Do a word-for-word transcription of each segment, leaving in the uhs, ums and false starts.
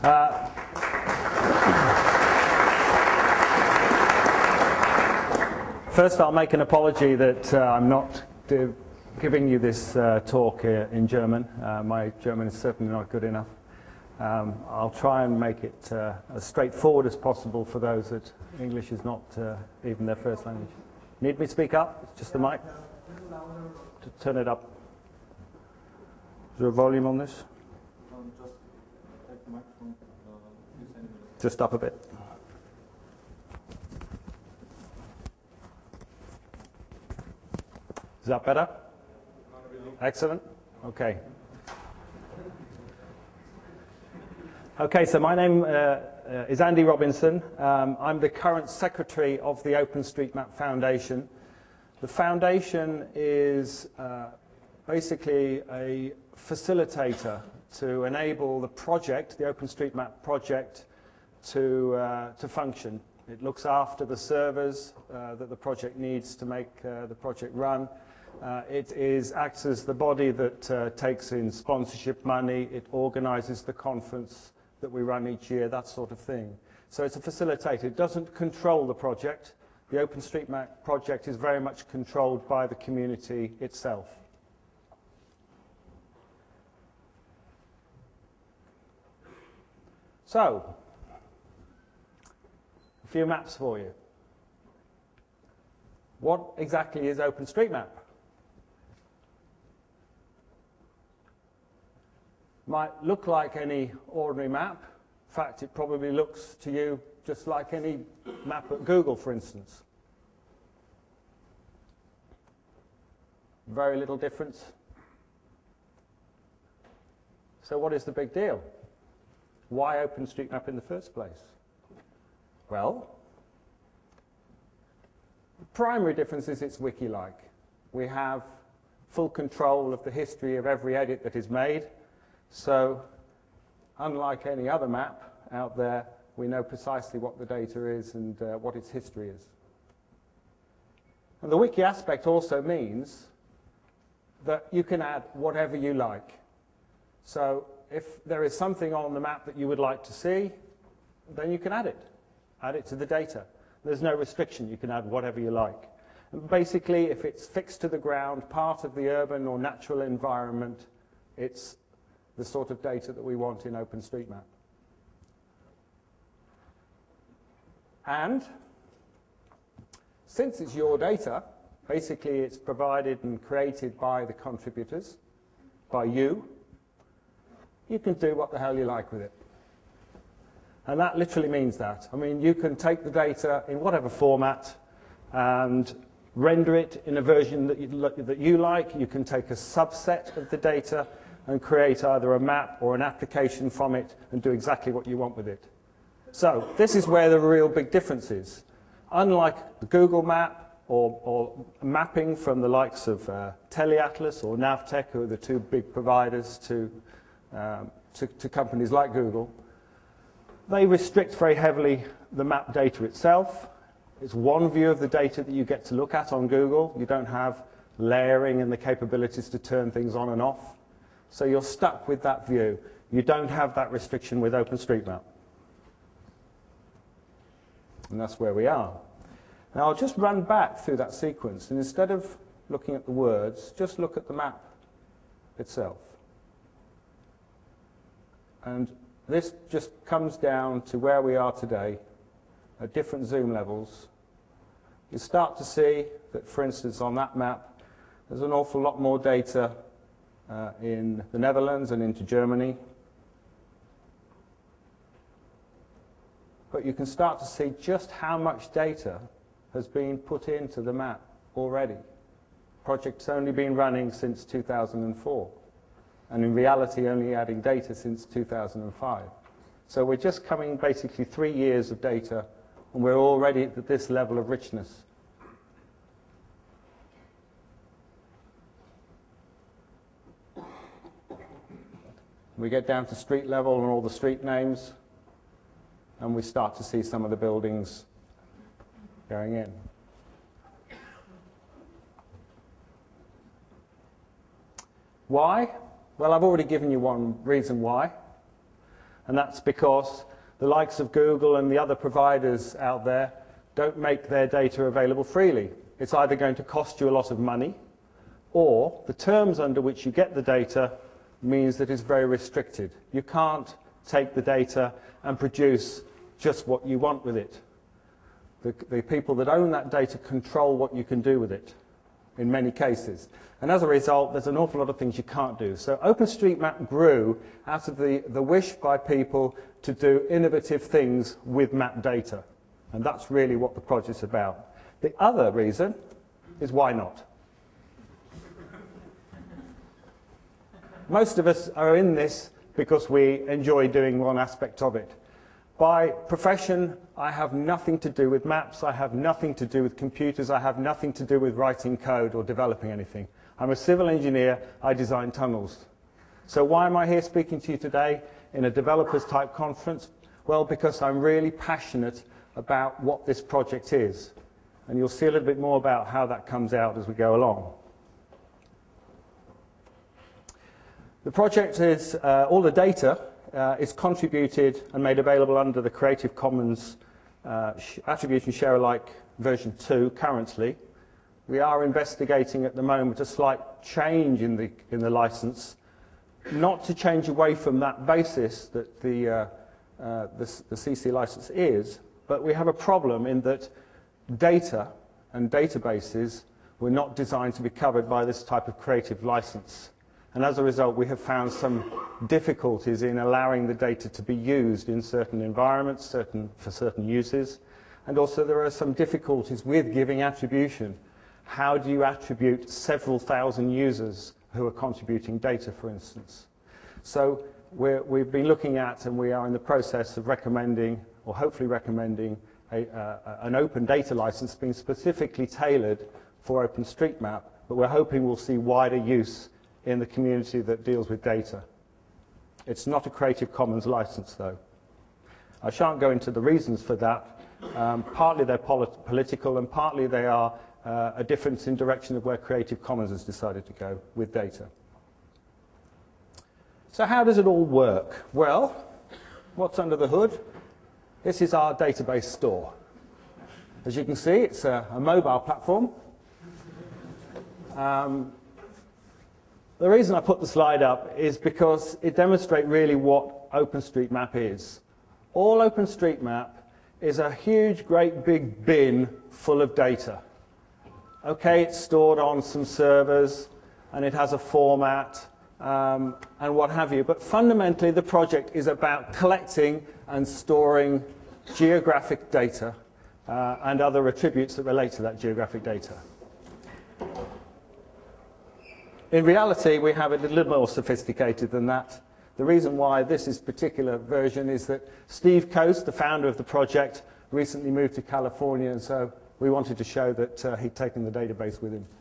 Uh, first, I'll make an apology that uh, I'm not do, giving you this uh, talk uh, in German. Uh, my German is certainly not good enough. Um, I'll try and make it uh, as straightforward as possible for those that English is not uh, even their first language. Need me to speak up? It's just the mic. To turn it up. Is there a volume on this? Um, just take the microphone uh, a few centimeters. Just up a bit. Is that better? Excellent. Okay. Okay, so my name uh, uh, is Andy Robinson. Um, I'm the current secretary of the OpenStreetMap Foundation. The foundation is uh, basically a facilitator to enable the project, the OpenStreetMap project, to, uh, to function. It looks after the servers uh, that the project needs to make uh, the project run. Uh, it is, acts as the body that uh, takes in sponsorship money. It organizes the conference that we run each year, that sort of thing. So it's a facilitator. It doesn't control the project. The OpenStreetMap project is very much controlled by the community itself. So, a few maps for you. What exactly is OpenStreetMap? Might look like any ordinary map. In fact, it probably looks to you just like any map at Google, for instance. Very little difference. So what is the big deal? Why OpenStreetMap in the first place? Well, the primary difference is it's wiki-like. We have full control of the history of every edit that is made. So, unlike any other map out there, we know precisely what the data is and uh, what its history is. And the wiki aspect also means that you can add whatever you like. So, if there is something on the map that you would like to see, then you can add it. Add it to the data. There's no restriction. You can add whatever you like. And basically, if it's fixed to the ground, part of the urban or natural environment, it's the sort of data that we want in OpenStreetMap. And since it's your data, basically it's provided and created by the contributors, by you, you can do what the hell you like with it. And that literally means that. I mean, you can take the data in whatever format and render it in a version that you, that you like. You can take a subset of the data and create either a map or an application from it and do exactly what you want with it. So this is where the real big difference is. Unlike the Google map or, or mapping from the likes of uh, TeleAtlas or Navteq, who are the two big providers to, um, to, to companies like Google, they restrict very heavily the map data itself. It's one view of the data that you get to look at on Google. You don't have layering and the capabilities to turn things on and off. So you're stuck with that view. You don't have that restriction with OpenStreetMap. And that's where we are. Now I'll just run back through that sequence, and instead of looking at the words, just look at the map itself. And this just comes down to where we are today at different zoom levels. You start to see that, for instance, on that map, there's an awful lot more data Uh, in the Netherlands and into Germany. But you can start to see just how much data has been put into the map already. The project's only been running since two thousand four, and in reality only adding data since two thousand five. So we're just coming basically three years of data, and we're already at this level of richness. We get down to street level and all the street names, and we start to see some of the buildings going in. Why? Well, I've already given you one reason why. And that's because the likes of Google and the other providers out there don't make their data available freely. It's either going to cost you a lot of money, or the terms under which you get the data means that it's very restricted. You can't take the data and produce just what you want with it. The, the people that own that data control what you can do with it in many cases. And as a result, there's an awful lot of things you can't do. So OpenStreetMap grew out of the, the wish by people to do innovative things with map data. And that's really what the project's about. The other reason is why not? Most of us are in this because we enjoy doing one aspect of it. By profession, I have nothing to do with maps, I have nothing to do with computers, I have nothing to do with writing code or developing anything. I'm a civil engineer, I design tunnels. So why am I here speaking to you today in a developers type conference? Well, because I'm really passionate about what this project is. And you'll see a little bit more about how that comes out as we go along. The project is, uh, all the data uh, is contributed and made available under the Creative Commons uh, Attribution Share Alike version two currently. We are investigating at the moment a slight change in the, in the license, not to change away from that basis that the, uh, uh, the, the C C license is, but we have a problem in that data and databases were not designed to be covered by this type of creative license. And as a result, we have found some difficulties in allowing the data to be used in certain environments, certain, for certain uses. And also there are some difficulties with giving attribution. How do you attribute several thousand users who are contributing data, for instance? So we're, we've been looking at, and we are in the process of recommending, or hopefully recommending, a, uh, an open data license being specifically tailored for OpenStreetMap, but we're hoping we'll see wider use in the community that deals with data. It's not a Creative Commons license, though. I shan't go into the reasons for that. Um, partly they're polit political, and partly they are uh, a difference in direction of where Creative Commons has decided to go with data. So how does it all work? Well, what's under the hood? This is our database store. As you can see, it's a, a mobile platform. Um, The reason I put the slide up is because it demonstrates really what OpenStreetMap is. All OpenStreetMap is a huge, great big bin full of data. Okay, it's stored on some servers, and it has a format, um, and what have you. But fundamentally, the project is about collecting and storing geographic data uh, and other attributes that relate to that geographic data. In reality, we have it a little more sophisticated than that. The reason why this is particular version is that Steve Coast, the founder of the project, recently moved to California, and so we wanted to show that uh, he'd taken the database with him.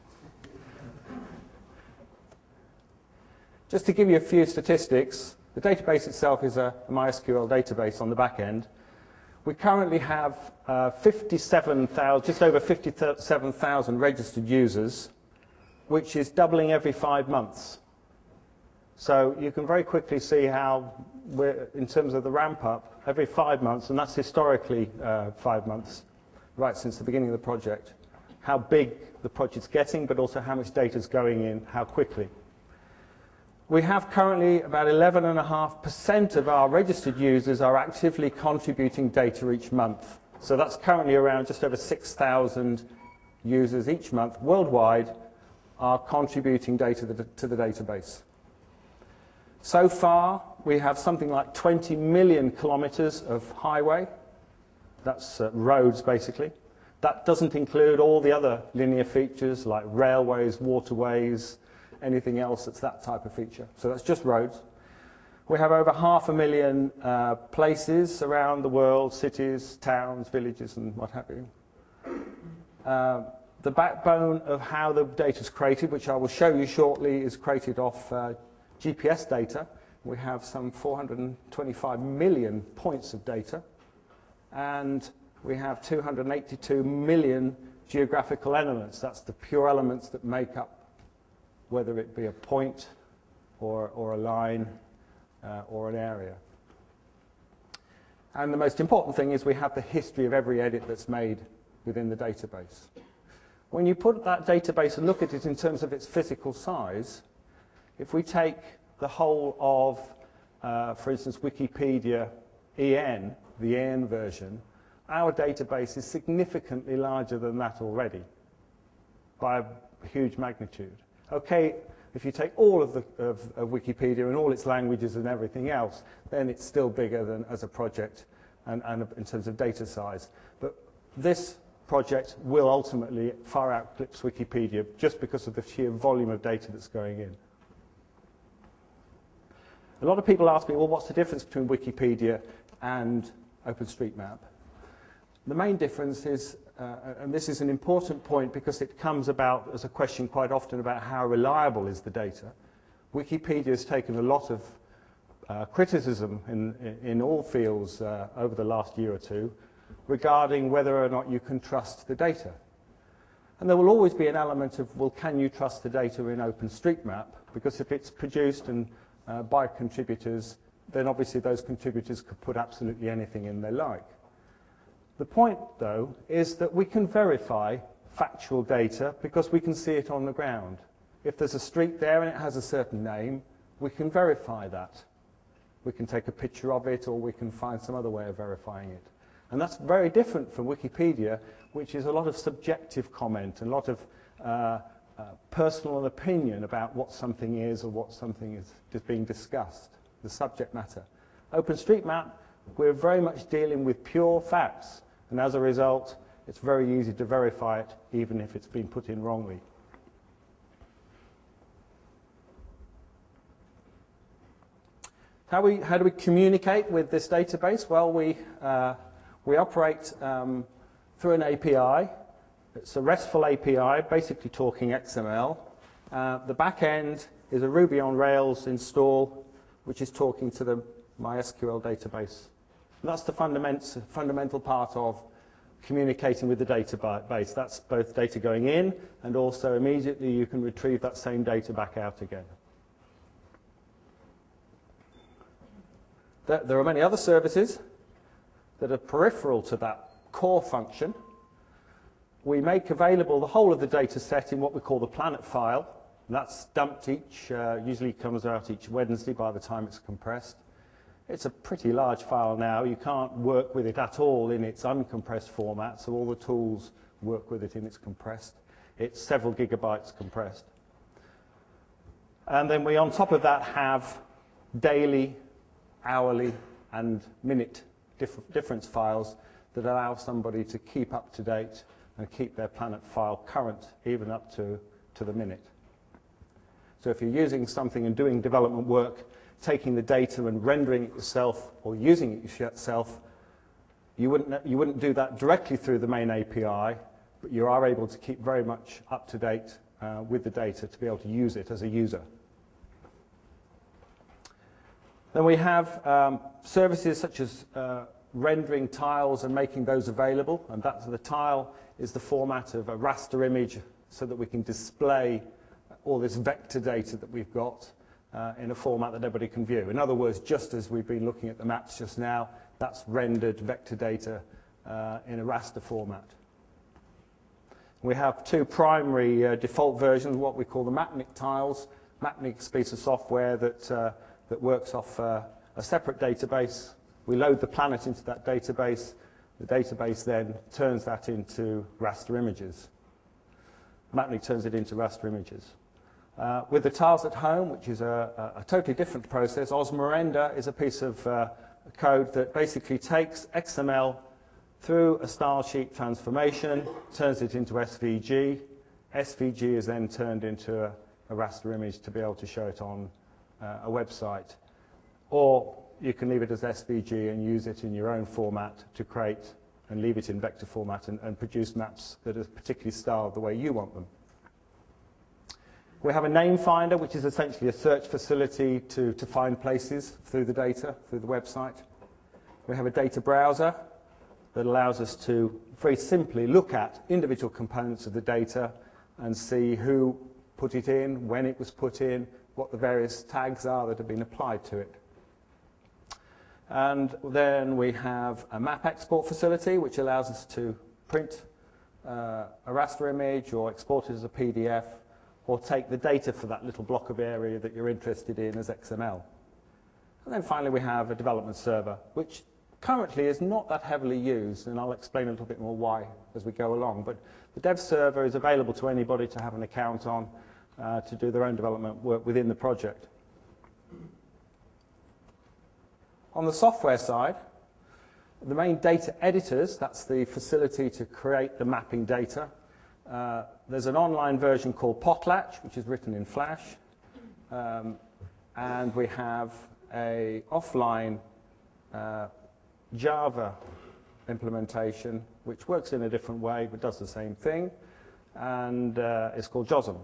Just to give you a few statistics, the database itself is a MySQL database on the back end. We currently have uh, fifty-seven thousand, just over fifty-seven thousand registered users, which is doubling every five months. So you can very quickly see how, we're, in terms of the ramp up, every five months, and that's historically uh, five months, right since the beginning of the project, how big the project's getting, but also how much data is going in, how quickly. We have currently about eleven point five percent of our registered users are actively contributing data each month. So that's currently around just over six thousand users each month worldwide are contributing data to the database. So far, we have something like twenty million kilometers of highway. That's uh, roads, basically. That doesn't include all the other linear features like railways, waterways, anything else that's that type of feature. So that's just roads. We have over half a million uh, places around the world, cities, towns, villages, and what have you. Uh, The backbone of how the data is created, which I will show you shortly, is created off uh, G P S data. We have some four hundred twenty-five million points of data, and we have two hundred eighty-two million geographical elements. That's the pure elements that make up, whether it be a point or, or a line uh, or an area. And the most important thing is we have the history of every edit that's made within the database. When you put that database and look at it in terms of its physical size, if we take the whole of, uh, for instance, Wikipedia E N, the E N version, our database is significantly larger than that already by a huge magnitude. Okay, if you take all of, the, of, of Wikipedia and all its languages and everything else, then it's still bigger than as a project and, and in terms of data size. But this project will ultimately far outclips Wikipedia just because of the sheer volume of data that's going in. A lot of people ask me, well, what's the difference between Wikipedia and OpenStreetMap? The main difference is, uh, and this is an important point because it comes about as a question quite often about how reliable is the data. Wikipedia has taken a lot of uh, criticism in, in all fields uh, over the last year or two regarding whether or not you can trust the data. And there will always be an element of, well, can you trust the data in OpenStreetMap? Because if it's produced and, uh, by contributors, then obviously those contributors could put absolutely anything in they like. The point, though, is that we can verify factual data because we can see it on the ground. If there's a street there and it has a certain name, we can verify that. We can take a picture of it or we can find some other way of verifying it. And that's very different from Wikipedia, which is a lot of subjective comment and a lot of uh, uh, personal opinion about what something is or what something is, is being discussed, the subject matter. OpenStreetMap, we're very much dealing with pure facts, and as a result, it's very easy to verify it, even if it's been put in wrongly. How, we, how do we communicate with this database? Well, we, uh, we operate um, through an A P I. It's a RESTful A P I, basically talking X M L. Uh, the back end is a Ruby on Rails install, which is talking to the MySQL database. And that's the fundament, fundamental part of communicating with the database. That's both data going in and also immediately you can retrieve that same data back out again. There, there are many other services that are peripheral to that core function. We make available the whole of the data set in what we call the Planet file. And that's dumped each, uh, usually comes out each Wednesday by the time it's compressed. It's a pretty large file now. You can't work with it at all in its uncompressed format, so all the tools work with it in its compressed. It's several gigabytes compressed. And then we, on top of that, have daily, hourly, and minute diff difference files that allow somebody to keep up to date and keep their Planet file current, even up to, to the minute. So if you're using something and doing development work, taking the data and rendering it yourself or using it yourself, you wouldn't, you wouldn't do that directly through the main A P I, but you are able to keep very much up to date uh, with the data to be able to use it as a user. Then we have um, services such as uh, rendering tiles and making those available, and that's the tile is the format of a raster image so that we can display all this vector data that we've got uh, in a format that everybody can view. In other words, just as we've been looking at the maps just now, that's rendered vector data uh, in a raster format. We have two primary uh, default versions, what we call the Mapnik tiles. Mapnik's a piece of software that, uh, that works off uh, a separate database. We load the planet into that database. The database then turns that into raster images. Mapnik turns it into raster images. Uh, with the tiles at home, which is a, a, a totally different process, Osmorender is a piece of uh, code that basically takes X M L through a style sheet transformation, turns it into S V G. S V G is then turned into a, a raster image to be able to show it on uh, a website. Or you can leave it as S V G and use it in your own format to create and leave it in vector format and, and produce maps that are particularly styled the way you want them. We have a name finder, which is essentially a search facility to, to find places through the data, through the website. We have a data browser that allows us to very simply look at individual components of the data and see who put it in, when it was put in, what the various tags are that have been applied to it. And then we have a map export facility, which allows us to print uh, a raster image or export it as a P D F, or take the data for that little block of area that you're interested in as X M L. And then finally we have a development server, which currently is not that heavily used, and I'll explain a little bit more why as we go along. But the dev server is available to anybody to have an account on uh, to do their own development work within the project. On the software side, the main data editors, that's the facility to create the mapping data. Uh, there's an online version called Potlatch, which is written in Flash. Um, and we have a offline uh, Java implementation, which works in a different way, but does the same thing. And uh, it's called JOSM.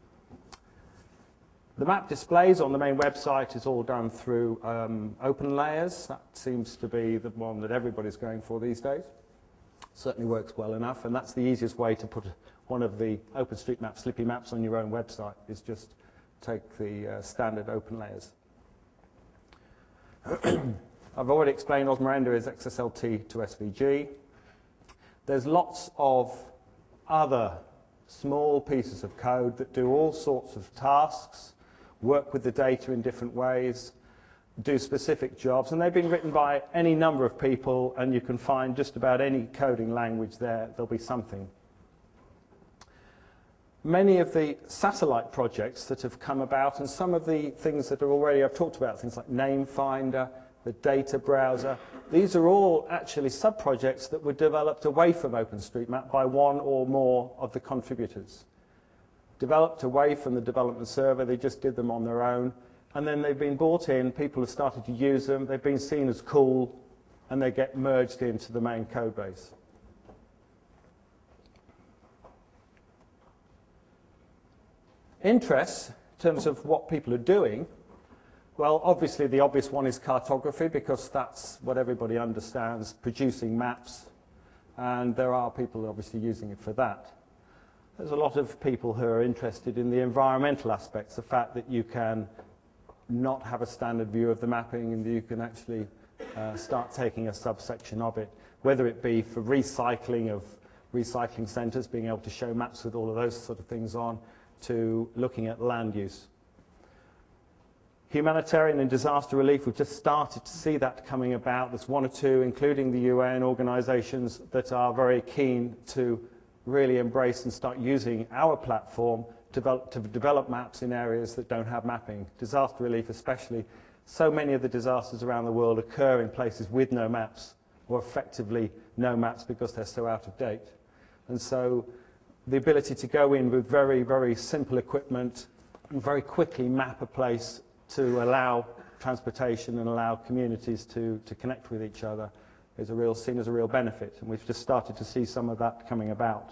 The map displays on the main website is all done through um, OpenLayers. That seems to be the one that everybody's going for these days. Certainly works well enough, and that's the easiest way to put one of the OpenStreetMap Slippy maps on your own website, is just take the uh, standard OpenLayers. I've already explained Osmorenda is X S L T to S V G. There's lots of other small pieces of code that do all sorts of tasks, work with the data in different ways, do specific jobs, and they've been written by any number of people, and you can find just about any coding language there, there'll be something. Many of the satellite projects that have come about, and some of the things that are already, I've talked about, things like Namefinder, the data browser, these are all actually sub-projects that were developed away from OpenStreetMap by one or more of the contributors. Developed away from the development server, they just did them on their own, and then they've been brought in, people have started to use them, they've been seen as cool, and they get merged into the main code base. Interests, in terms of what people are doing, well, obviously the obvious one is cartography, because that's what everybody understands, producing maps, and there are people obviously using it for that. There's a lot of people who are interested in the environmental aspects, the fact that you can not have a standard view of the mapping and you can actually uh, start taking a subsection of it, whether it be for recycling of recycling centres, being able to show maps with all of those sort of things on, to looking at land use. Humanitarian and disaster relief, we've just started to see that coming about. There's one or two, including the U N organisations, that are very keen to really embrace and start using our platform to develop, to develop maps in areas that don't have mapping. Disaster relief especially. So many of the disasters around the world occur in places with no maps, or effectively no maps because they're so out of date. And so the ability to go in with very, very simple equipment and very quickly map a place to allow transportation and allow communities to, to connect with each other is a real, seen as a real benefit, and we've just started to see some of that coming about.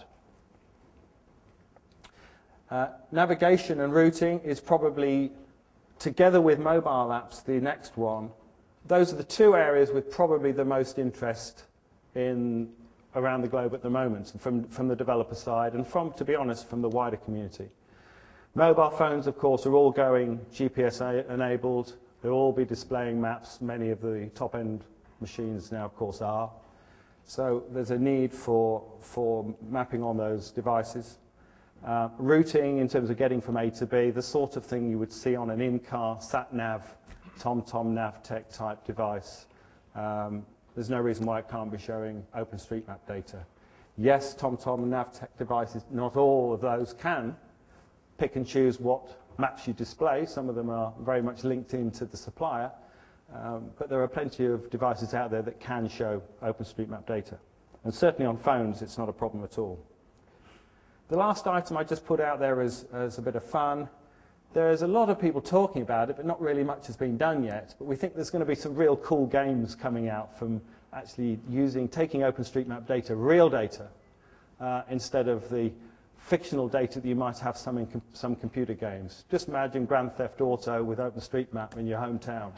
Uh, navigation and routing is probably, together with mobile apps, the next one. Those are the two areas with probably the most interest in around the globe at the moment, from, from the developer side and from, to be honest, from the wider community. Mobile phones, of course, are all going G P S enabled. They'll all be displaying maps. Many of the top-end machines now, of course, are. So there's a need for, for mapping on those devices. Uh, routing, in terms of getting from A to B, the sort of thing you would see on an in-car sat-nav, TomTom Navtec type device. Um, there's no reason why it can't be showing OpenStreetMap data. Yes, TomTom and Navtec devices, not all of those can pick and choose what maps you display. Some of them are very much linked into the supplier, um, but there are plenty of devices out there that can show OpenStreetMap data. And certainly on phones, it's not a problem at all. The last item I just put out there as, as a bit of fun. There's a lot of people talking about it, but not really much has been done yet. But we think there's going to be some real cool games coming out from actually using, taking OpenStreetMap data, real data, uh, instead of the fictional data that you might have some in com some computer games. Just imagine Grand Theft Auto with OpenStreetMap in your hometown.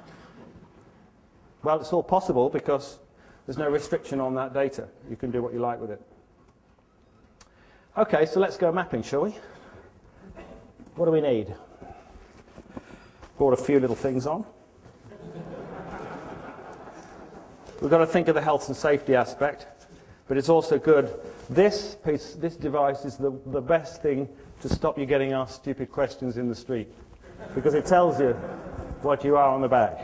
Well, it's all possible because there's no restriction on that data. You can do what you like with it. Okay, so let's go mapping, shall we? What do we need? Brought a few little things on. we've got to think of the health and safety aspect, but it's also good. This piece, this device is the, the best thing to stop you getting asked stupid questions in the street, because it tells you what you are on the bag.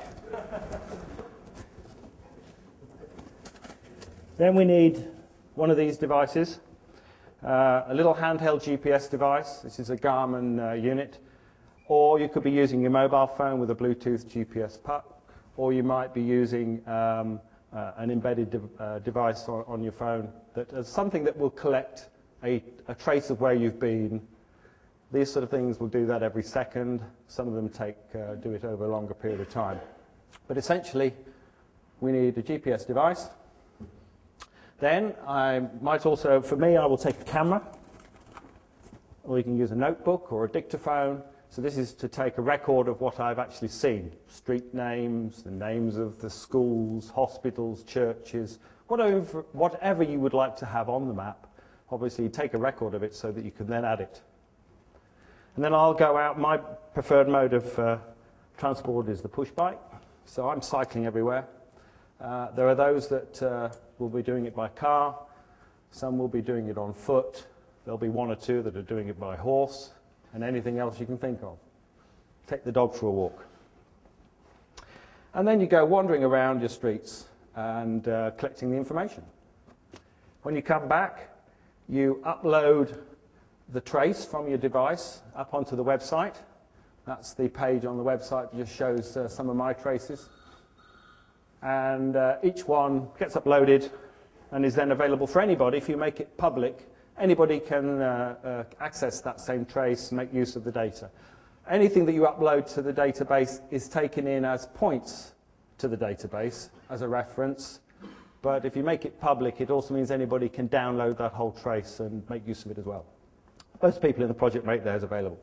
Then we need one of these devices, uh, a little handheld G P S device. This is a Garmin uh, unit. Or you could be using your mobile phone with a Bluetooth G P S puck, or you might be using um, uh, an embedded de uh, device on, on your phone that is something that will collect a, a trace of where you've been. These sort of things will do that every second. Some of them take, uh, do it over a longer period of time. But essentially, we need a G P S device. Then I might also, for me, I will take a camera, or you can use a notebook or a dictaphone. So this is to take a record of what I've actually seen. Street names, the names of the schools, hospitals, churches, whatever, whatever you would like to have on the map. Obviously, you take a record of it so that you can then add it. And then I'll go out. My preferred mode of uh, transport is the push bike. So I'm cycling everywhere. Uh, there are those that uh, will be doing it by car. Some will be doing it on foot. There'll be one or two that are doing it by horse, and anything else you can think of. Take the dog for a walk. And then you go wandering around your streets and uh, collecting the information. When you come back, you upload the trace from your device up onto the website. That's the page on the website that just shows uh, some of my traces. And uh, each one gets uploaded and is then available for anybody. If you make it public, anybody can uh, uh, access that same trace and make use of the data. Anything that you upload to the database is taken in as points to the database as a reference. But if you make it public, it also means anybody can download that whole trace and make use of it as well. Most people in the project make theirs available.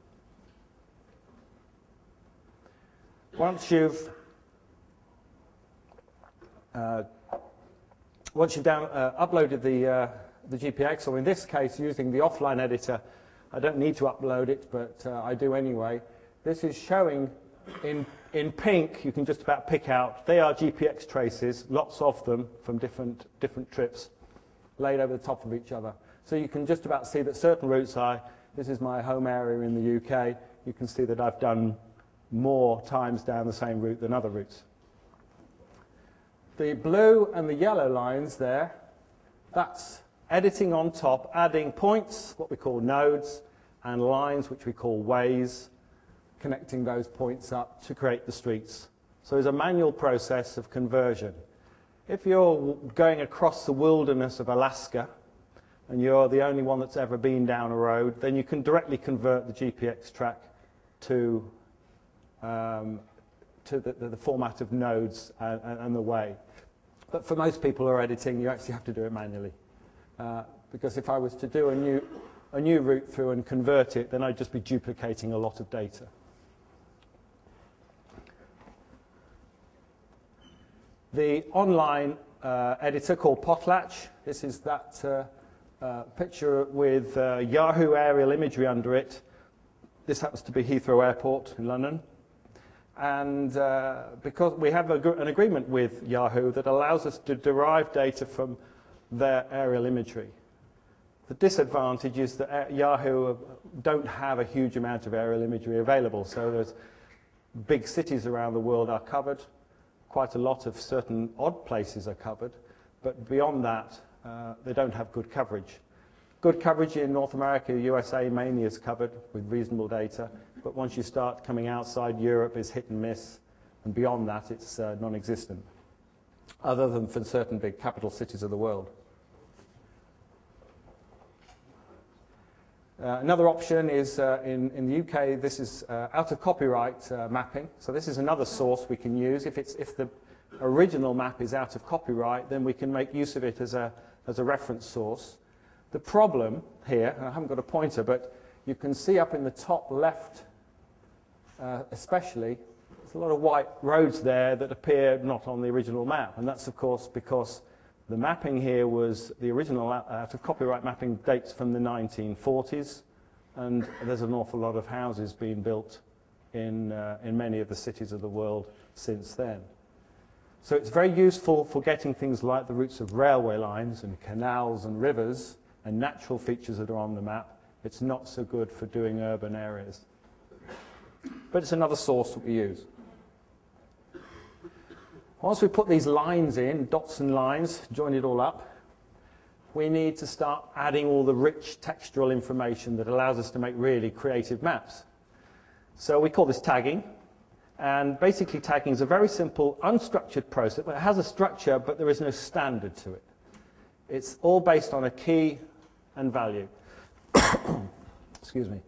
Once you've uh, once you've down, uh, uploaded the uh, the G P X, or in this case using the offline editor, I don't need to upload it, but uh, I do anyway. This is showing in in pink. You can just about pick out. They are G P X traces, lots of them from different different trips, laid over the top of each other. So you can just about see that certain routes are. This is my home area in the U K. You can see that I've done more times down the same route than other routes. The blue and the yellow lines there, that's editing on top, adding points, what we call nodes, and lines, which we call ways, connecting those points up to create the streets. So it's a manual process of conversion. If you're going across the wilderness of Alaska, and you're the only one that's ever been down a road, then you can directly convert the G P X track to, um, to the, the, the format of nodes and, and the way. But for most people who are editing, you actually have to do it manually. Uh, because if I was to do a new, a new route through and convert it, then I'd just be duplicating a lot of data. The online uh, editor called Potlatch, this is that uh, uh, picture with uh, Yahoo aerial imagery under it. This happens to be Heathrow Airport in London. And uh, because we have a, an agreement with Yahoo that allows us to derive data from their aerial imagery. The disadvantage is that Yahoo don't have a huge amount of aerial imagery available. So there's big cities around the world are covered. Quite a lot of certain odd places are covered. But beyond that, uh, they don't have good coverage. Good coverage in North America, U S A mainly is covered with reasonable data. But once you start coming outside Europe, it's hit and miss. And beyond that, it's uh, non-existent, other than for certain big capital cities of the world. Uh, another option is uh, in, in the U K, this is uh, out of copyright uh, mapping. So this is another source we can use. If, it's, if the original map is out of copyright, then we can make use of it as a, as a reference source. The problem here, and I haven't got a pointer, but you can see up in the top left, uh, especially, there's a lot of white roads there that appear not on the original map. And that's, of course, because the mapping here was, the original out of copyright mapping dates from the nineteen forties, and there's an awful lot of houses being built in, uh, in many of the cities of the world since then. So it's very useful for getting things like the routes of railway lines and canals and rivers and natural features that are on the map. It's not so good for doing urban areas. But it's another source that we use. Once we put these lines in, dots and lines, join it all up, we need to start adding all the rich textual information that allows us to make really creative maps. So we call this tagging. And basically tagging is a very simple, unstructured process. It has a structure, but there is no standard to it. It's all based on a key and value. Excuse me.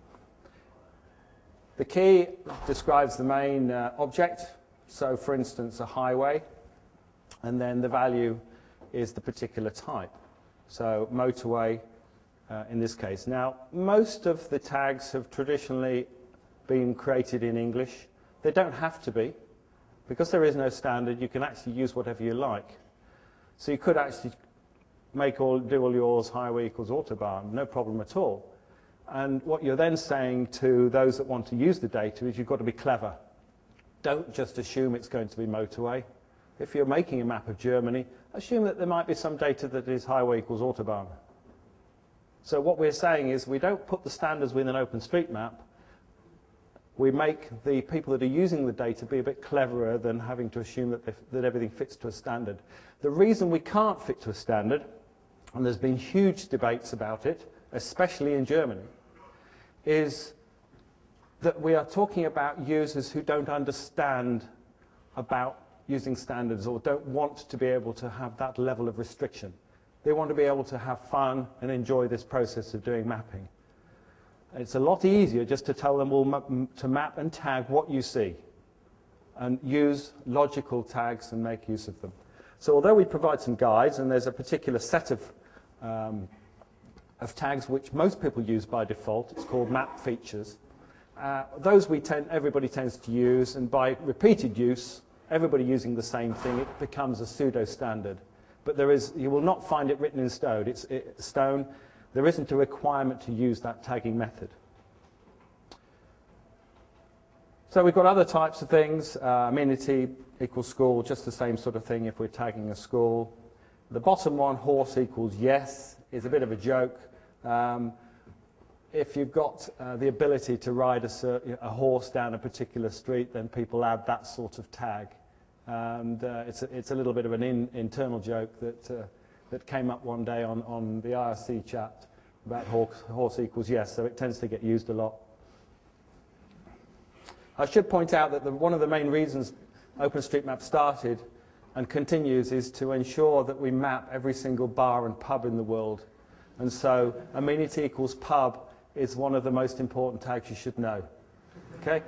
The key describes the main uh, object. So, for instance, a highway. And then the value is the particular type. So, motorway uh, in this case. Now, most of the tags have traditionally been created in English. They don't have to be. Because there is no standard, you can actually use whatever you like. So you could actually make all, do all yours highway equals autobahn, no problem at all. And what you're then saying to those that want to use the data is you've got to be clever. Don't just assume it's going to be motorway. If you're making a map of Germany, assume that there might be some data that is highway equals autobahn. So what we're saying is we don't put the standards within an OpenStreetMap. We make the people that are using the data be a bit cleverer than having to assume that, they, that everything fits to a standard. The reason we can't fit to a standard, and there's been huge debates about it, especially in Germany, is that we are talking about users who don't understand about using standards or don't want to be able to have that level of restriction. They want to be able to have fun and enjoy this process of doing mapping. It's a lot easier just to tell them well, to map and tag what you see and use logical tags and make use of them. So although we provide some guides, and there's a particular set of, um, of tags which most people use by default, it's called map features. Uh, those we tend, everybody tends to use, and by repeated use, everybody using the same thing, it becomes a pseudo-standard. But there is, you will not find it written in stone. It's it, stone. There isn't a requirement to use that tagging method. So we've got other types of things. Uh, amenity equals school, just the same sort of thing if we're tagging a school. The bottom one, horse equals yes, is a bit of a joke. Um, if you've got uh, the ability to ride a, a horse down a particular street, then people add that sort of tag. And uh, it's, a, it's a little bit of an in, internal joke that uh, that came up one day on, on the I R C chat about horse, horse equals yes, so it tends to get used a lot. I should point out that the, one of the main reasons OpenStreetMap started and continues is to ensure that we map every single bar and pub in the world. And so amenity equals pub is one of the most important tags you should know. Okay?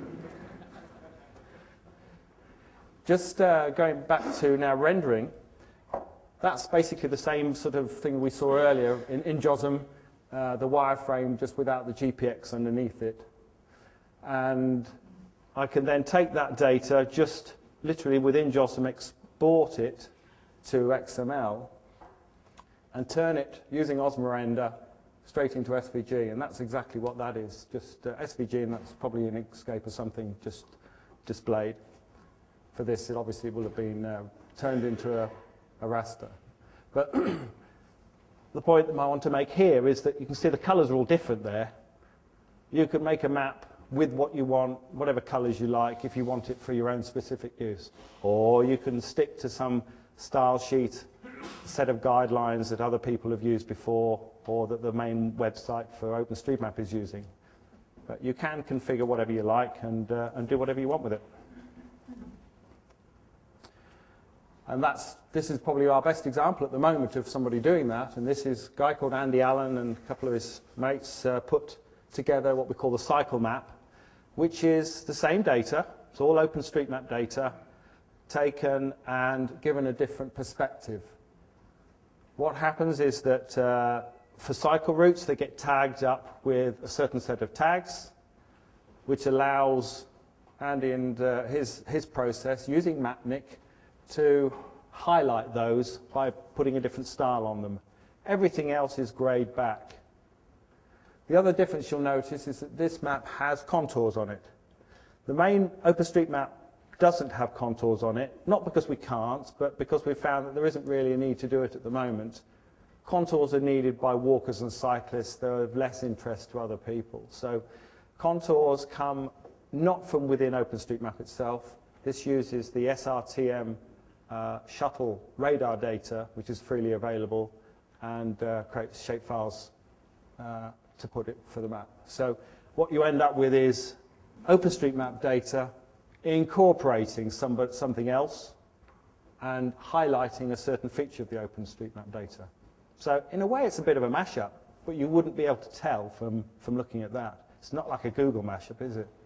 Just uh, going back to now rendering, that's basically the same sort of thing we saw earlier in, in JOSM, uh, the wireframe just without the G P X underneath it. And I can then take that data, just literally within JOSM, export it to X M L, and turn it, using Osmorender, straight into S V G. And that's exactly what that is, just uh, S V G, and that's probably an Inkscape or something just displayed. For this, it obviously will have been uh, turned into a a raster. But the point that I want to make here is that you can see the colors are all different there. You could make a map with what you want, whatever colors you like, if you want it for your own specific use. Or you can stick to some style sheet, set of guidelines that other people have used before, or that the main website for OpenStreetMap is using. But you can configure whatever you like and, uh, and do whatever you want with it. And that's, this is probably our best example at the moment of somebody doing that. And this is a guy called Andy Allen and a couple of his mates uh, put together what we call the cycle map, which is the same data. It's all OpenStreetMap data taken and given a different perspective. What happens is that uh, for cycle routes, they get tagged up with a certain set of tags, which allows Andy and uh, his, his process using Mapnik to highlight those by putting a different style on them. Everything else is grayed back. The other difference you'll notice is that this map has contours on it. The main OpenStreetMap doesn't have contours on it, not because we can't, but because we've found that there isn't really a need to do it at the moment. Contours are needed by walkers and cyclists. They're of less interest to other people. So contours come not from within OpenStreetMap itself. This uses the S R T M uh, shuttle radar data, which is freely available, and uh, creates shapefiles uh, to put it for the map. So what you end up with is OpenStreetMap data incorporating some, something else and highlighting a certain feature of the OpenStreetMap data. So in a way, it's a bit of a mashup, but you wouldn't be able to tell from, from looking at that. It's not like a Google mashup, is it?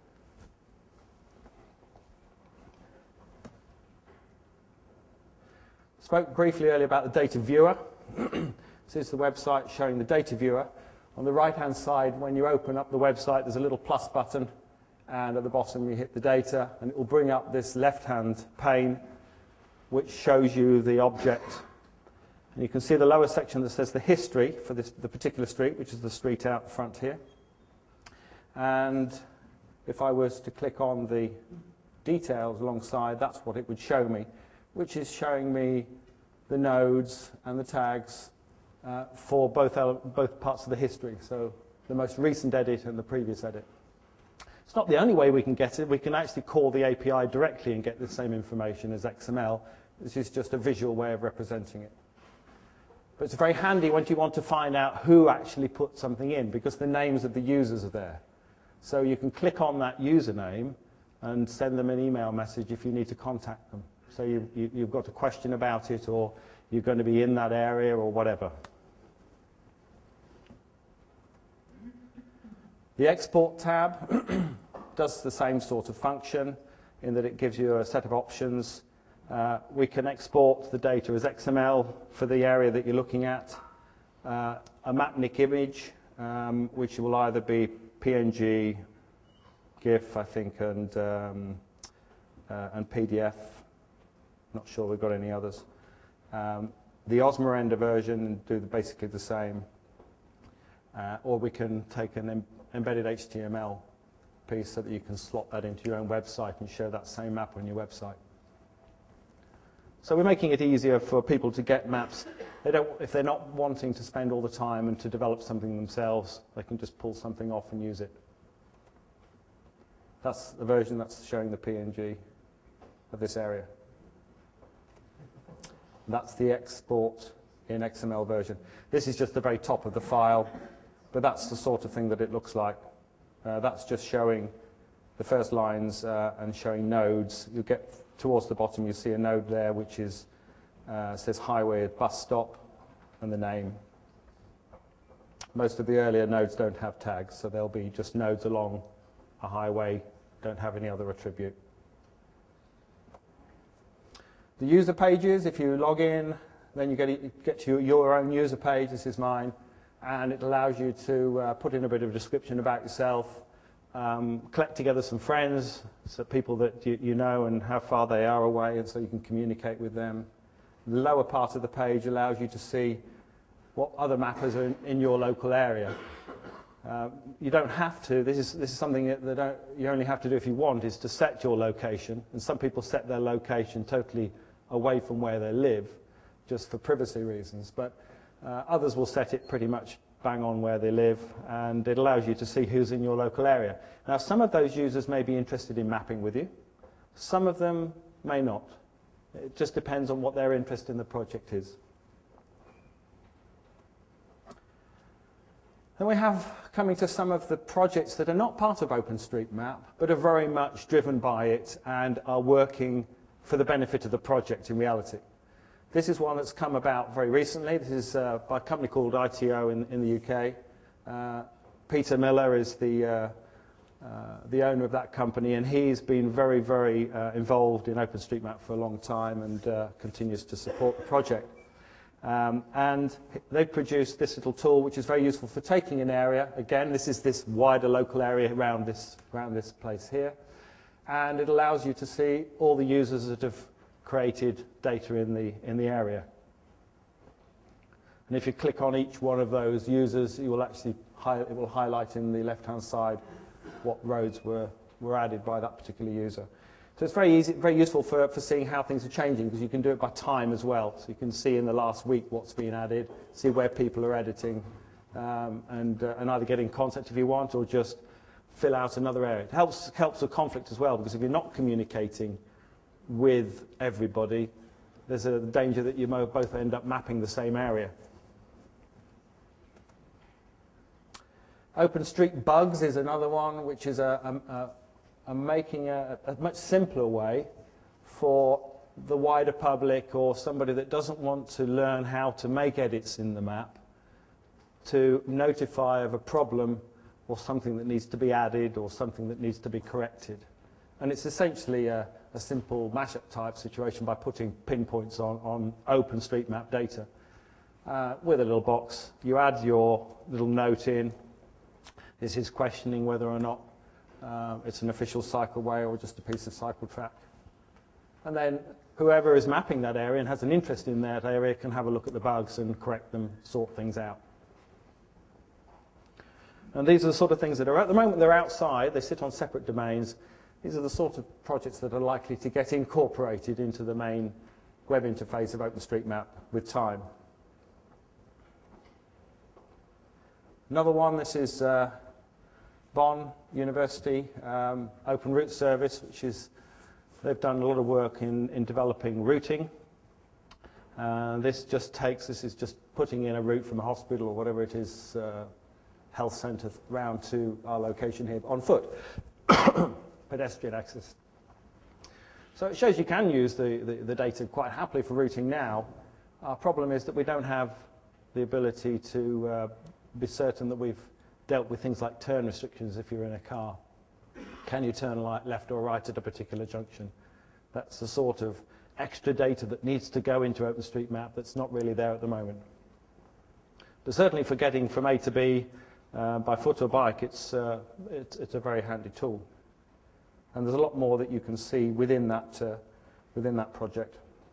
Spoke briefly earlier about the data viewer. This is the website showing the data viewer. On the right-hand side, when you open up the website, there's a little plus button, and at the bottom you hit the data, and it will bring up this left-hand pane, which shows you the object. And you can see the lower section that says the history for this, the particular street, which is the street out front here. And if I was to click on the details alongside, that's what it would show me, which is showing me the nodes and the tags uh, for both, both parts of the history, so the most recent edit and the previous edit. It's not the only way we can get it. We can actually call the A P I directly and get the same information as X M L. This is just a visual way of representing it. But it's very handy when you want to find out who actually put something in, because the names of the users are there. So you can click on that username and send them an email message if you need to contact them. So you, you, you've got a question about it, or you're going to be in that area, or whatever. The export tab does the same sort of function in that it gives you a set of options. Uh, we can export the data as X M L for the area that you're looking at, uh, a mapnik image, um, which will either be P N G, GIF, I think, and, um, uh, and P D F. Not sure we've got any others. Um, the Osmorender version and do basically the same. Uh, or we can take an em embedded H T M L piece so that you can slot that into your own website and show that same map on your website. So we're making it easier for people to get maps. They don't, if they're not wanting to spend all the time and to develop something themselves, they can just pull something off and use it. That's the version that's showing the P N G of this area. That's the export in X M L version. This is just the very top of the file, but that's the sort of thing that it looks like. Uh, that's just showing the first lines uh, and showing nodes. You get towards the bottom, you see a node there which is uh, says highway bus stop and the name. Most of the earlier nodes don't have tags, so they'll be just nodes along a highway, don't have any other attribute. The user pages, if you log in, then you get, you get to your own user page. This is mine, and it allows you to uh, put in a bit of a description about yourself, um, collect together some friends, so people that you, you know and how far they are away, and so you can communicate with them. The lower part of the page allows you to see what other mappers are in, in your local area. Uh, you don't have to. This is, this is something that they don't, you only have to do if you want, is to set your location. And some people set their location totally away from where they live, just for privacy reasons. But uh, others will set it pretty much bang on where they live, and it allows you to see who's in your local area. Now, some of those users may be interested in mapping with you. Some of them may not. It just depends on what their interest in the project is. Then we have coming to some of the projects that are not part of OpenStreetMap, but are very much driven by it and are working for the benefit of the project in reality. This is one that's come about very recently. This is uh, by a company called I T O in, in the U K. Uh, Peter Miller is the, uh, uh, the owner of that company, and he's been very, very uh, involved in OpenStreetMap for a long time and uh, continues to support the project. Um, and they've produced this little tool which is very useful for taking an area. Again, this is this wider local area around this, around this place here. And it allows you to see all the users that have created data in the, in the area. And if you click on each one of those users, you will actually it will highlight in the left-hand side what roads were, were added by that particular user. So it's very easy, very useful for, for seeing how things are changing, because you can do it by time as well. So you can see in the last week what's been added, see where people are editing, um, and, uh, and either get in contact if you want, or just fill out another area. It helps, helps with conflict as well, because if you're not communicating with everybody, there's a danger that you both end up mapping the same area. OpenStreetBugs is another one, which is a, a, a, a making a, a much simpler way for the wider public or somebody that doesn't want to learn how to make edits in the map to notify of a problem or something that needs to be added or something that needs to be corrected. And it's essentially a, a simple mashup type situation by putting pinpoints on, on OpenStreetMap data. Uh, with a little box, you add your little note in. This is questioning whether or not uh, it's an official cycleway or just a piece of cycle track. And then whoever is mapping that area and has an interest in that area can have a look at the bugs and correct them, sort things out. And these are the sort of things that are, at the moment, they're outside, they sit on separate domains. These are the sort of projects that are likely to get incorporated into the main web interface of OpenStreetMap with time. Another one, this is uh, Bonn University um, Open Route Service, which is, they've done a lot of work in, in developing routing. Uh, this just takes, this is just putting in a route from a hospital or whatever it is, uh, health centre round to our location here on foot. Pedestrian access. So it shows you can use the, the, the data quite happily for routing now. Our problem is that we don't have the ability to uh, be certain that we've dealt with things like turn restrictions if you're in a car. Can you turn right, left or right at a particular junction? That's the sort of extra data that needs to go into OpenStreetMap that's not really there at the moment. But certainly for getting from A to B uh, by foot or bike, it's, uh, it's, it's a very handy tool. And there's a lot more that you can see within that, uh, within that project.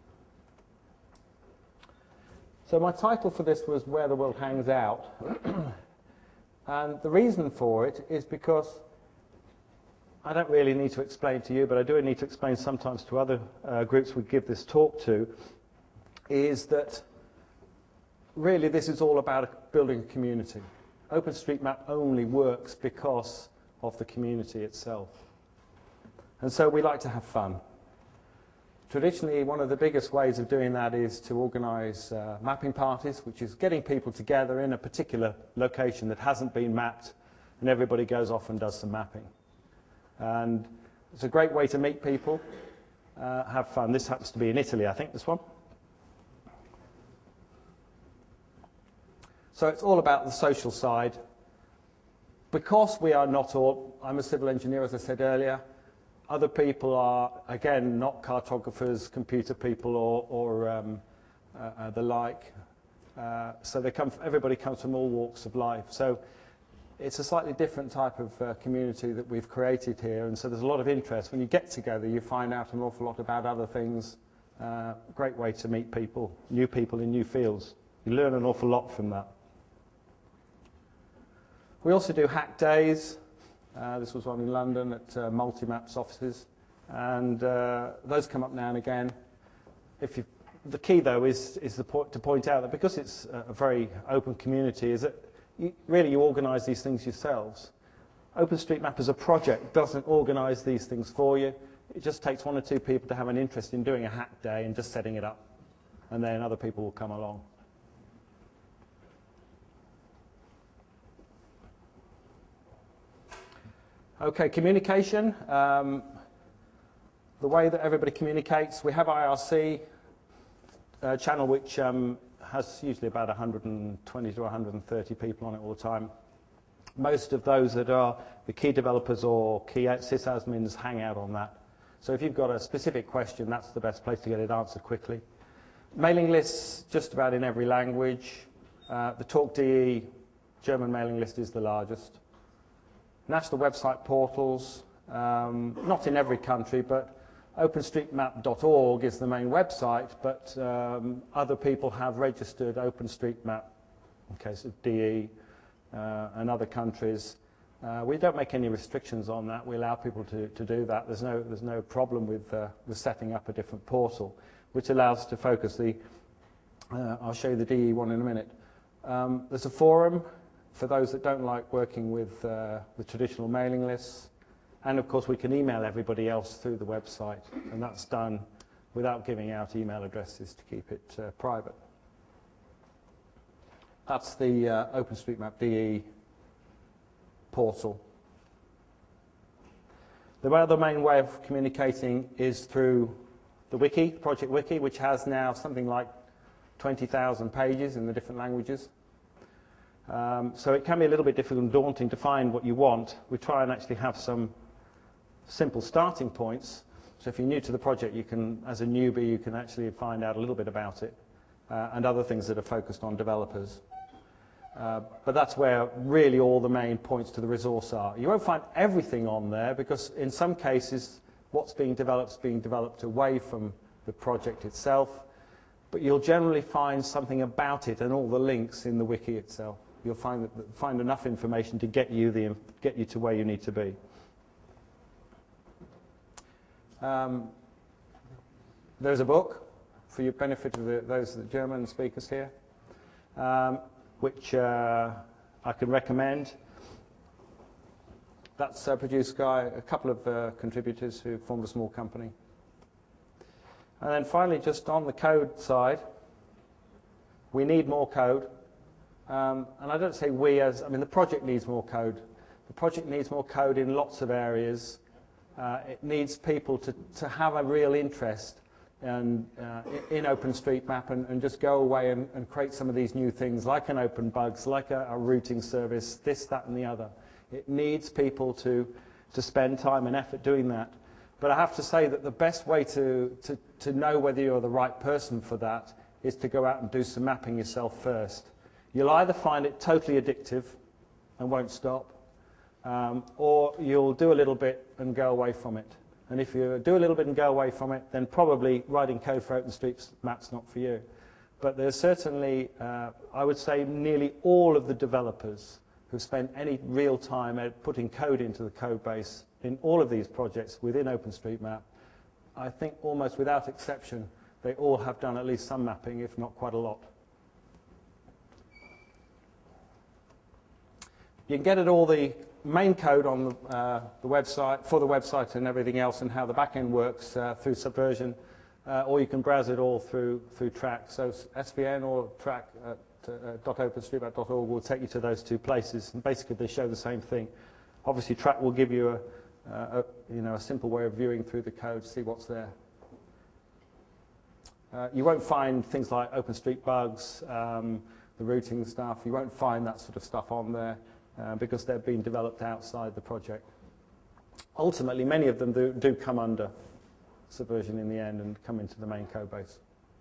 So my title for this was Where the World Hangs Out. And the reason for it is because I don't really need to explain to you, but I do need to explain sometimes to other uh, groups we give this talk to, is that really this is all about building a community. OpenStreetMap only works because of the community itself. And so we like to have fun. Traditionally, one of the biggest ways of doing that is to organise uh, mapping parties, which is getting people together in a particular location that hasn't been mapped, and everybody goes off and does some mapping. And it's a great way to meet people, uh, have fun. This happens to be in Italy, I think, this one. So it's all about the social side. Because we are not all, I'm a civil engineer, as I said earlier. Other people are, again, not cartographers, computer people, or, or um, uh, uh, the like. Uh, so they come, everybody comes from all walks of life. So it's a slightly different type of uh, community that we've created here, and so there's a lot of interest. When you get together, you find out an awful lot about other things. Uh, great way to meet people, new people in new fields. You learn an awful lot from that. We also do hack days. Uh, this was one in London at uh, Multimap's offices, and uh, those come up now and again. If you, the key, though, is, is the point, to point out that because it's a very open community, is that you, really you organise these things yourselves. OpenStreetMap as a project doesn't organise these things for you. It just takes one or two people to have an interest in doing a hack day and just setting it up, and then other people will come along. Okay, communication. Um, the way that everybody communicates, we have I R C uh, channel, which um, has usually about one hundred twenty to one hundred thirty people on it all the time. Most of those that are the key developers or key sysadmins hang out on that. So if you've got a specific question, that's the best place to get it answered quickly. Mailing lists, just about in every language. Uh, the Talk D E German mailing list is the largest. National website portals, um, not in every country, but OpenStreetMap dot org is the main website, but um, other people have registered OpenStreetMap, in case of D E uh, and other countries, Uh, we don't make any restrictions on that. We allow people to, to do that. There's no, there's no problem with, uh, with setting up a different portal, which allows us to focus. The, uh, I'll show you the D E one in a minute. Um, there's a forum for those that don't like working with, uh, with traditional mailing lists. And of course, we can email everybody else through the website, and that's done without giving out email addresses to keep it uh, private. That's the uh, OpenStreetMap D E portal. The other main way of communicating is through the wiki, Project Wiki, which has now something like twenty thousand pages in the different languages. Um, so it can be a little bit difficult and daunting to find what you want. We try and actually have some simple starting points. So if you're new to the project, you can, as a newbie, you can actually find out a little bit about it uh, and other things that are focused on developers. Uh, but that's where really all the main points to the resource are. You won't find everything on there because in some cases what's being developed is being developed away from the project itself, but you'll generally find something about it and all the links in the wiki itself. You'll find, that, find enough information to get you, the, get you to where you need to be. Um, there's a book for your benefit of the, those of the German speakers here, um, which uh, I can recommend. That's uh, produced by a couple of uh, contributors who formed a small company. And then finally, just on the code side, we need more code. Um, and I don't say we as, I mean the project needs more code. The project needs more code in lots of areas. Uh, it needs people to, to have a real interest in, uh, in OpenStreetMap and, and just go away and, and create some of these new things like an OpenBugs, like a, a routing service, this, that and the other. It needs people to, to spend time and effort doing that. But I have to say that the best way to, to, to know whether you're the right person for that is to go out and do some mapping yourself first. You'll either find it totally addictive and won't stop, Um, or you'll do a little bit and go away from it. And if you do a little bit and go away from it, then probably writing code for OpenStreetMap's not for you. But there's certainly, uh, I would say, nearly all of the developers who spent any real time at putting code into the code base in all of these projects within OpenStreetMap, I think almost without exception, they all have done at least some mapping, if not quite a lot. You can get at all the main code on the, uh, the website, for the website and everything else, and how the backend works uh, through Subversion, uh, or you can browse it all through through Track. So S V N or Track at uh, .openstreetmap dot org will take you to those two places, and basically they show the same thing. Obviously, Track will give you a, uh, a you know a simple way of viewing through the code, see what's there. Uh, you won't find things like OpenStreetBugs, um, the routing stuff. You won't find that sort of stuff on there. Uh, because they're being developed outside the project. Ultimately, many of them do, do come under Subversion in the end and come into the main code base.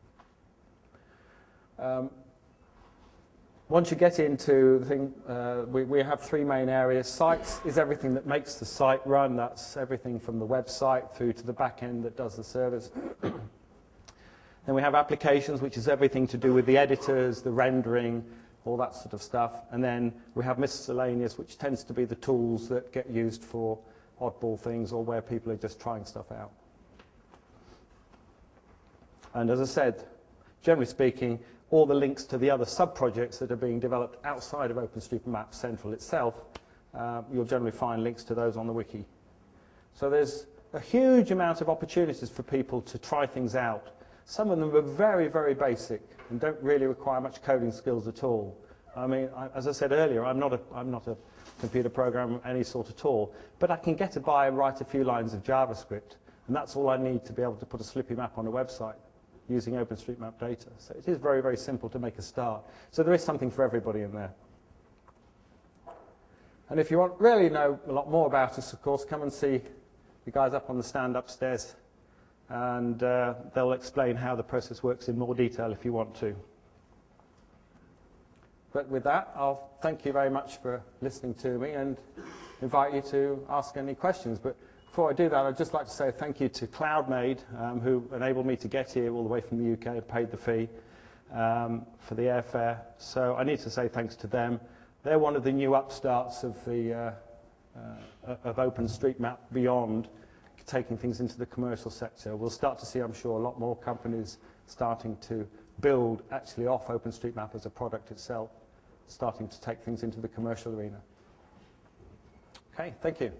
Um, once you get into the thing, uh, we, we have three main areas. Sites is everything that makes the site run. That's everything from the website through to the back end that does the service. Then we have applications, which is everything to do with the editors, the rendering, all that sort of stuff. And then we have miscellaneous, which tends to be the tools that get used for oddball things or where people are just trying stuff out. And as I said, generally speaking, all the links to the other sub-projects that are being developed outside of OpenStreetMap Central itself, uh, you'll generally find links to those on the wiki. So there's a huge amount of opportunities for people to try things out. Some of them are very, very basic and don't really require much coding skills at all. I mean, I, as I said earlier, I'm not, a, I'm not a computer programmer of any sort at all, but I can get by and write a few lines of JavaScript, and that's all I need to be able to put a Slippy map on a website using OpenStreetMap data. So it is very, very simple to make a start. So there is something for everybody in there. And if you want really know a lot more about us, of course, come and see the guys up on the stand upstairs, and uh, they'll explain how the process works in more detail if you want to. But with that, I'll thank you very much for listening to me and invite you to ask any questions. But before I do that, I'd just like to say thank you to CloudMade, um, who enabled me to get here all the way from the U K, paid the fee um, for the airfare. So I need to say thanks to them. They're one of the new upstarts of the, uh, uh, of OpenStreetMap beyond taking things into the commercial sector. We'll start to see, I'm sure, a lot more companies starting to build actually off OpenStreetMap as a product itself, starting to take things into the commercial arena. Okay, thank you.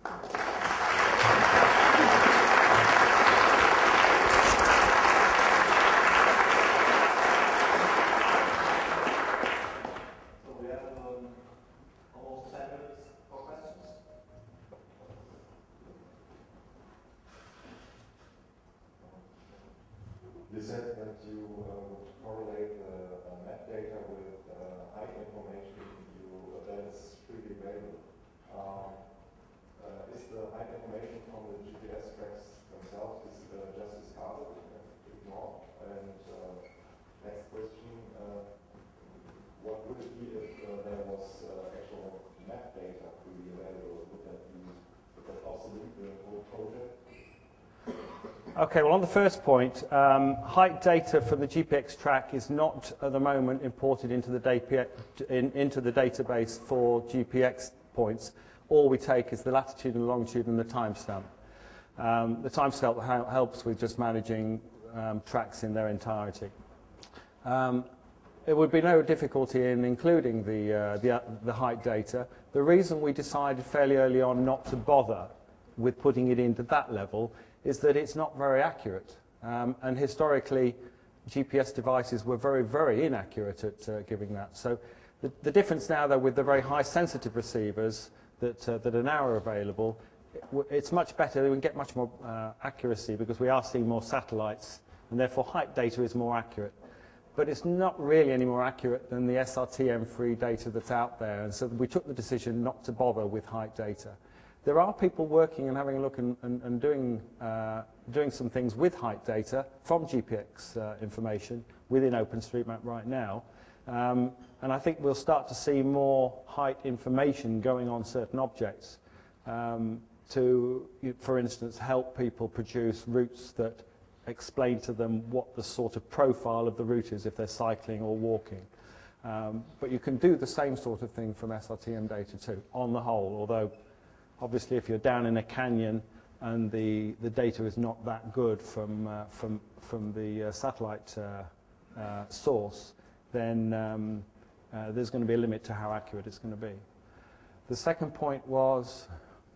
You said that you uh, would correlate the uh, map data with uh, height information you, uh, that is freely available. Um, uh, is the height information from the G P S tracks themselves is, uh, just discarded, ignored? And uh, next question, uh, what would it be if uh, there was uh, actual map data freely available? Would that be would that obsolete the whole project? Okay, well, on the first point, um, height data from the G P X track is not at the moment imported into the, data, in, into the database for G P X points. All we take is the latitude and longitude and the timestamp. Um, the timestamp ha helps with just managing um, tracks in their entirety. Um, it would be no difficulty in including the, uh, the, uh, the height data. The reason we decided fairly early on not to bother with putting it into that level is that it's not very accurate. Um, and historically, G P S devices were very, very inaccurate at uh, giving that. So the, the difference now, though, with the very high sensitive receivers that, uh, that are now available, it, it's much better. We can get much more uh, accuracy because we are seeing more satellites, and therefore height data is more accurate. But it's not really any more accurate than the S R T M free data that's out there. And so we took the decision not to bother with height data. There are people working and having a look and, and, and doing, uh, doing some things with height data from G P X uh, information within OpenStreetMap right now. Um, and I think we'll start to see more height information going on certain objects um, to, for instance, help people produce routes that explain to them what the sort of profile of the route is if they're cycling or walking. Um, but you can do the same sort of thing from S R T M data too, on the whole, although obviously, if you're down in a canyon and the, the data is not that good from, uh, from, from the uh, satellite uh, uh, source, then um, uh, there's going to be a limit to how accurate it's going to be. The second point was...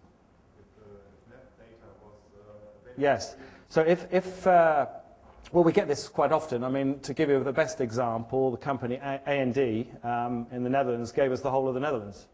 If the map data was uh, yes. So if... if uh, well, we get this quite often. I mean, to give you the best example, the company A and D um, in the Netherlands gave us the whole of the Netherlands.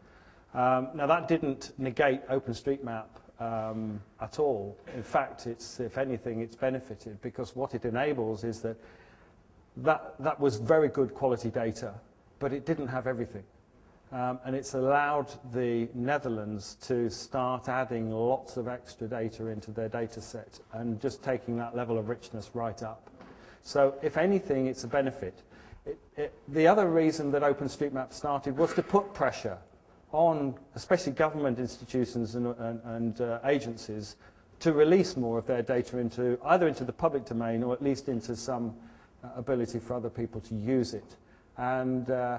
Um, now, that didn't negate OpenStreetMap um, at all. In fact, it's, if anything, it's benefited because what it enables is that, that that was very good quality data, but it didn't have everything. Um, and it's allowed the Netherlands to start adding lots of extra data into their data set and just taking that level of richness right up. So, if anything, it's a benefit. It, it, the other reason that OpenStreetMap started was to put pressure on especially government institutions and, and, and uh, agencies to release more of their data into either into the public domain or at least into some uh, ability for other people to use it. And uh,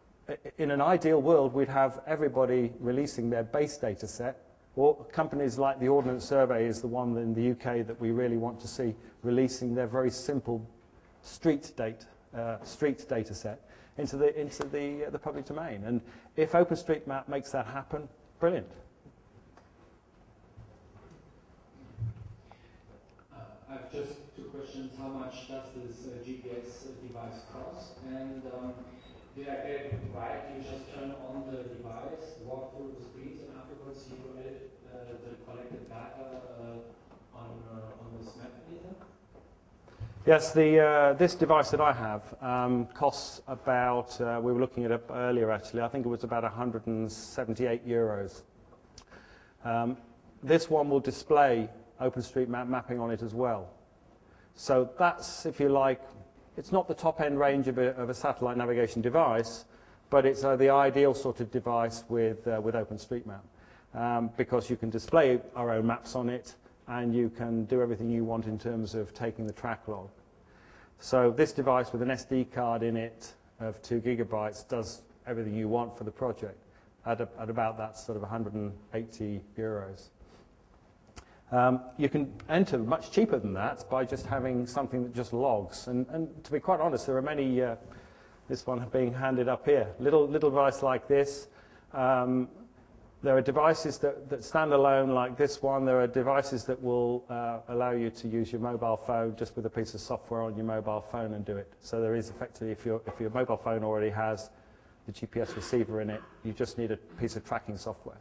in an ideal world, we'd have everybody releasing their base data set, or companies like the Ordnance Survey is the one in the U K that we really want to see releasing their very simple street data, uh, street data set into the, into the, uh, the public domain. And if OpenStreetMap makes that happen, brilliant. Uh, I have just two questions. How much does this uh, G P S device cost? And um, did I get it right? You just turn on the device, walk through the streets, and afterwards you edit uh, the collected data uh, on, uh, on this map data? Yes, the, uh, this device that I have um, costs about, uh, we were looking at it earlier actually, I think it was about one hundred seventy-eight euros. Um, this one will display OpenStreetMap mapping on it as well. So that's, if you like, it's not the top end range of a, of a satellite navigation device, but it's uh, the ideal sort of device with, uh, with OpenStreetMap um, because you can display our own maps on it, and you can do everything you want in terms of taking the track log. So this device with an S D card in it of two gigabytes does everything you want for the project. at, a, at about that sort of one hundred eighty euros. Um, you can enter much cheaper than that by just having something that just logs. And, and to be quite honest, there are many, uh, this one being handed up here, little, little device like this. Um, there are devices that, that stand alone like this one. There are devices that will uh, allow you to use your mobile phone just with a piece of software on your mobile phone and do it. So there is effectively, if, your if your mobile phone already has the G P S receiver in it, you just need a piece of tracking software.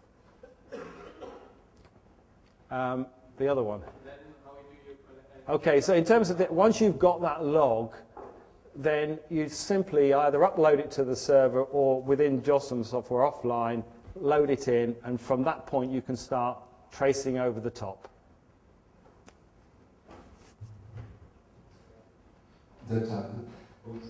Um, the other one. Okay, so in terms of the, once you've got that log, then you simply either upload it to the server or within JOSM software offline, load it in, and from that point you can start tracing over the top. The time. Um,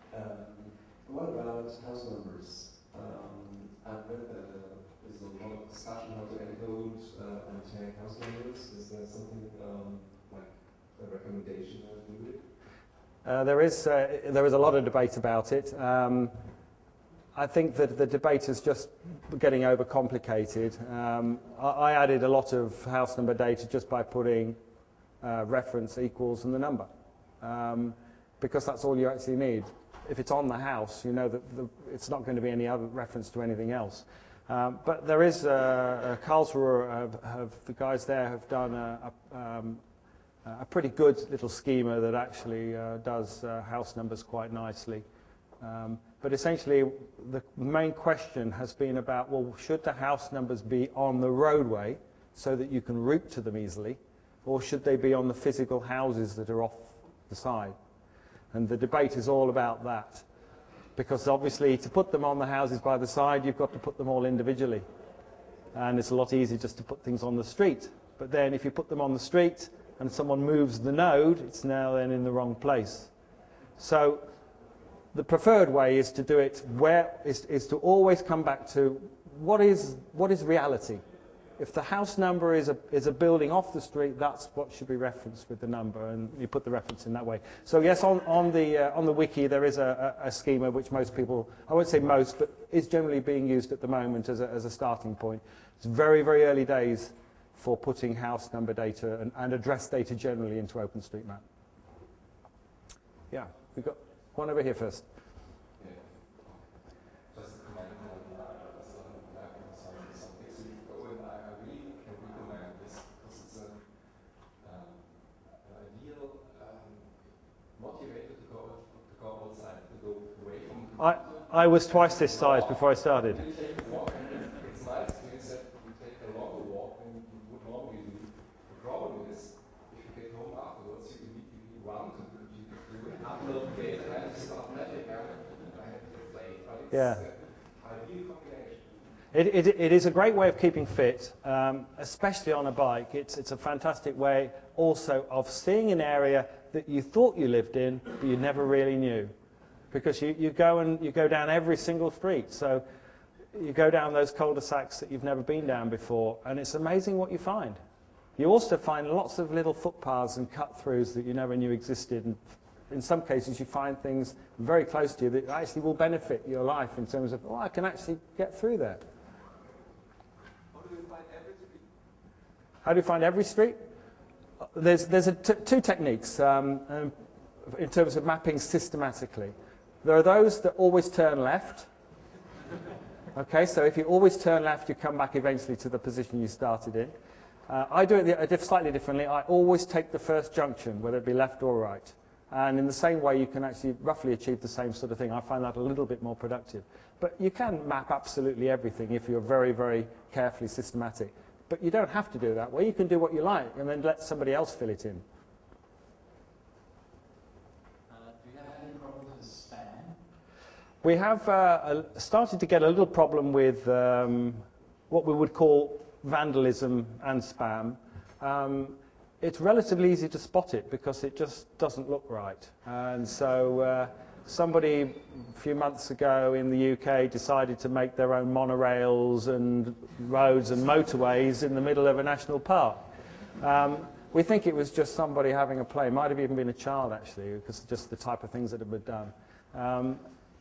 what about house numbers? Um, I've read that uh, there's a lot of discussion how to encode uh, and tag house numbers. Is there something um, like a recommendation how to do it? Uh, there is uh, there is a lot of debate about it. Um, I think that the debate is just getting overcomplicated. Um, I, I added a lot of house number data just by putting uh, reference equals and the number, um, because that's all you actually need. If it's on the house, you know that the, it's not going to be any other reference to anything else. Um, but there is uh, uh, Karlsruhe, have, have, the guys there have done a, a, um, a pretty good little schema that actually uh, does uh, house numbers quite nicely. Um, but essentially, the main question has been about, well, should the house numbers be on the roadway so that you can route to them easily, or should they be on the physical houses that are off the side? And the debate is all about that. Because obviously, to put them on the houses by the side, you've got to put them all individually. And it's a lot easier just to put things on the street. But then if you put them on the street and someone moves the node, it's now then in the wrong place. So the preferred way is to do it where is, is to always come back to what is what is reality. If the house number is a is a building off the street, that's what should be referenced with the number, and you put the reference in that way. So yes, on on the uh, on the wiki there is a, a, a schema which most people, I won't say most, but is generally being used at the moment as a as a starting point. It's very very early days for putting house number data and, and address data generally into OpenStreetMap. Yeah, we've got one over here first. Yeah. Just a comment on uh, some, some, some things we go and I, I really can recommend this because it's a, um, an ideal um, motivator to go, to go outside, to go away from the I, I was twice this size before I started. You take a walk, and it's nice to that you take a longer walk than you would normally do. The problem is, if you get home afterwards, you immediately run to the computer, you upload data, and start magic. I have to play, but it's Yeah. uh, ideal combination. It, it, it is a great way of keeping fit, um, especially on a bike. It's, it's a fantastic way also of seeing an area that you thought you lived in, but you never really knew. Because you, you, go and, you go down every single street. So you go down those cul-de-sacs that you've never been down before, and it's amazing what you find. You also find lots of little footpaths and cut-throughs that you never knew existed. And in some cases, you find things very close to you that actually will benefit your life in terms of, oh, I can actually get through there. How do you find every street? How do you find every street? There's, there's a t two techniques um, um, in terms of mapping systematically. There are those that always turn left. Okay, so if you always turn left, you come back eventually to the position you started in. Uh, I do it the, slightly differently. I always take the first junction, whether it be left or right. And in the same way, you can actually roughly achieve the same sort of thing. I find that a little bit more productive. But you can map absolutely everything if you're very, very carefully systematic. But you don't have to do it that way. You can do what you like and then let somebody else fill it in. We have uh, a, started to get a little problem with um, what we would call vandalism and spam. Um, it's relatively easy to spot it because it just doesn't look right. And so uh, somebody a few months ago in the U K decided to make their own monorails and roads and motorways in the middle of a national park. Um, we think it was just somebody having a play. It might have even been a child, actually, because just the type of things that have been done. Um,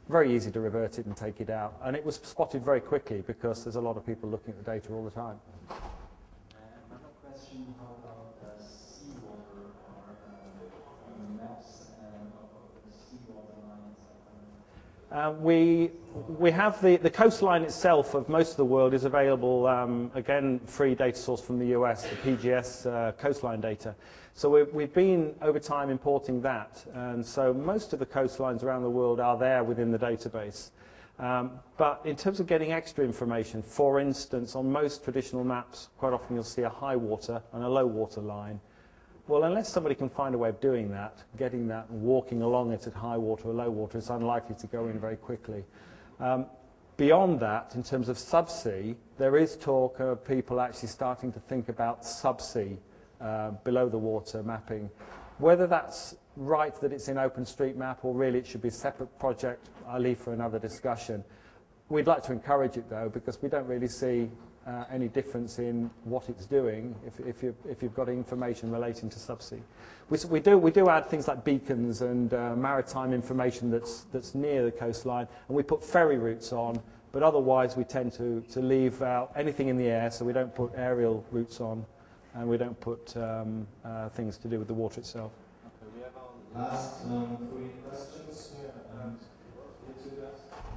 very easy to revert it and take it out. And it was spotted very quickly because there's a lot of people looking at the data all the time. Uh, another question, how about uh, seawater or uh, maps and of the seawater lines? Uh, we, we have the, the coastline itself of most of the world is available, um, again, free data source from the U S, the P G S uh, coastline data. So we've, we've been, over time, importing that. And so most of the coastlines around the world are there within the database. Um, but in terms of getting extra information, for instance, on most traditional maps, quite often you'll see a high water and a low water line. Well, unless somebody can find a way of doing that, getting that and walking along it at high water or low water, it's unlikely to go in very quickly. Um, beyond that, in terms of subsea, there is talk of people actually starting to think about subsea, uh, below the water mapping. Whether that's right that it's in OpenStreetMap or really it should be a separate project, I'll leave for another discussion. We'd like to encourage it though, because we don't really see Uh, any difference in what it's doing if, if, you, if you've got information relating to subsea. We, we, do, we do add things like beacons and uh, maritime information that's, that's near the coastline, and we put ferry routes on, but otherwise we tend to, to leave out anything in the air, so we don't put aerial routes on, and we don't put um, uh, things to do with the water itself. Okay, we have our last um, three questions here, and you two guys.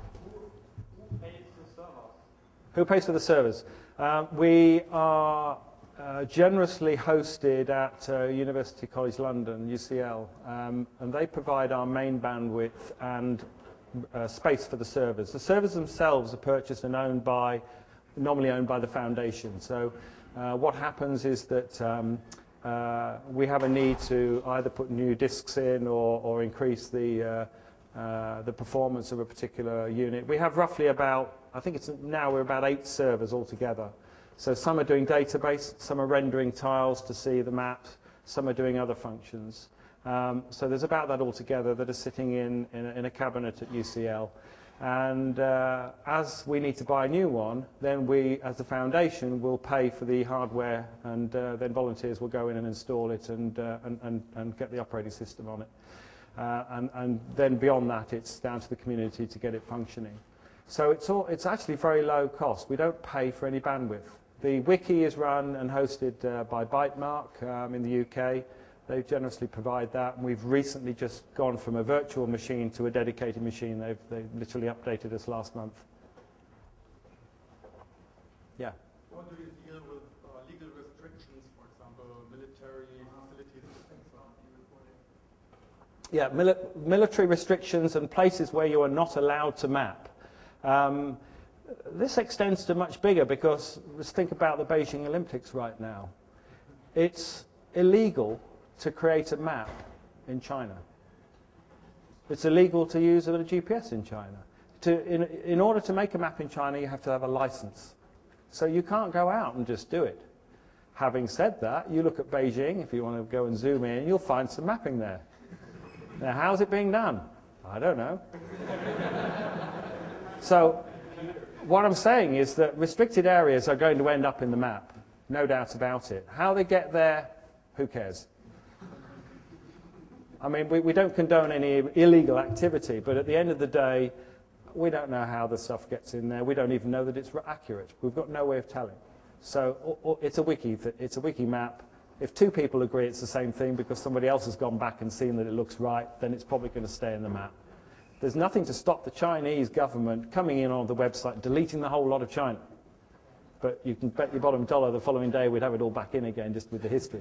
Who pays for the servers? Um, we are uh, generously hosted at uh, University College London, U C L, um, and they provide our main bandwidth and uh, space for the servers. The servers themselves are purchased and owned by, normally owned by the foundation. So uh, what happens is that um, uh, we have a need to either put new disks in or, or increase the, uh, uh, the performance of a particular unit. We have roughly about I think it's now we're about eight servers altogether. So some are doing database, some are rendering tiles to see the maps, some are doing other functions. Um, so there's about that altogether that are sitting in, in, a, in a cabinet at U C L. And uh, as we need to buy a new one, then we, as the foundation, will pay for the hardware, and uh, then volunteers will go in and install it and, uh, and, and, and get the operating system on it. Uh, and, and then beyond that, it's down to the community to get it functioning. So it's, all, it's actually very low cost. We don't pay for any bandwidth. The wiki is run and hosted uh, by Bytemark um, in the U K. They generously provide that. And we've recently just gone from a virtual machine to a dedicated machine. They've, they literally updated us last month. Yeah? How do you deal with uh, legal restrictions, for example, military facilities and things like that? Yeah, mili military restrictions and places where you are not allowed to map. Um, this extends to much bigger, because let's think about the Beijing Olympics right now. It's illegal to create a map in China. It's illegal to use a G P S in China. To, in, in order to make a map in China, you have to have a license. So you can't go out and just do it. Having said that, you look at Beijing, if you want to go and zoom in, you'll find some mapping there. Now, how's it being done? I don't know. So what I'm saying is that restricted areas are going to end up in the map, no doubt about it. How they get there, who cares? I mean, we, we don't condone any illegal activity, but at the end of the day, we don't know how the stuff gets in there. We don't even know that it's accurate. We've got no way of telling. So or, or it's a wiki. It's a wiki map. If two people agree it's the same thing because somebody else has gone back and seen that it looks right, then it's probably going to stay in the map. There's nothing to stop the Chinese government coming in on the website, deleting the whole lot of China. But you can bet your bottom dollar the following day we'd have it all back in again, just with the history.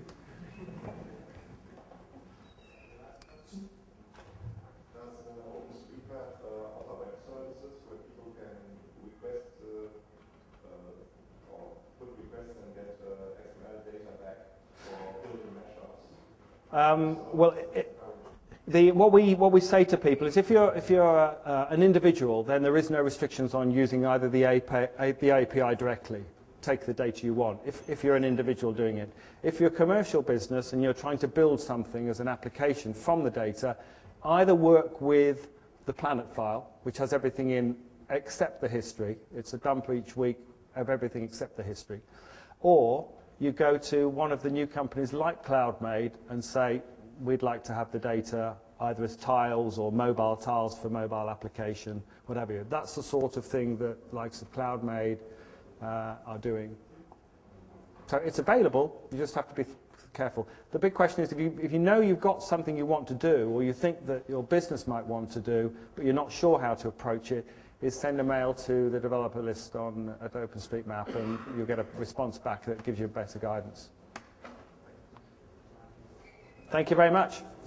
Does uh, OpenStreetMap uh, offer web services where people can request uh, uh, or put requests and get uh, X M L data back for building mashups? Um, well, it, The, what, we, what we say to people is if you're, if you're uh, an individual, then there is no restrictions on using either the A P I, the A P I directly. Take the data you want, if, if you're an individual doing it. If you're a commercial business and you're trying to build something as an application from the data, either work with the Planet file, which has everything in except the history. It's a dump each week of everything except the history. Or you go to one of the new companies like CloudMade and say, we'd like to have the data either as tiles or mobile tiles for mobile application, whatever. That's the sort of thing that likes of CloudMade uh, are doing. So it's available, you just have to be careful. The big question is if you, if you know you've got something you want to do, or you think that your business might want to do, but you're not sure how to approach it, is send a mail to the developer list on at OpenStreetMap and you'll get a response back that gives you better guidance. Thank you very much.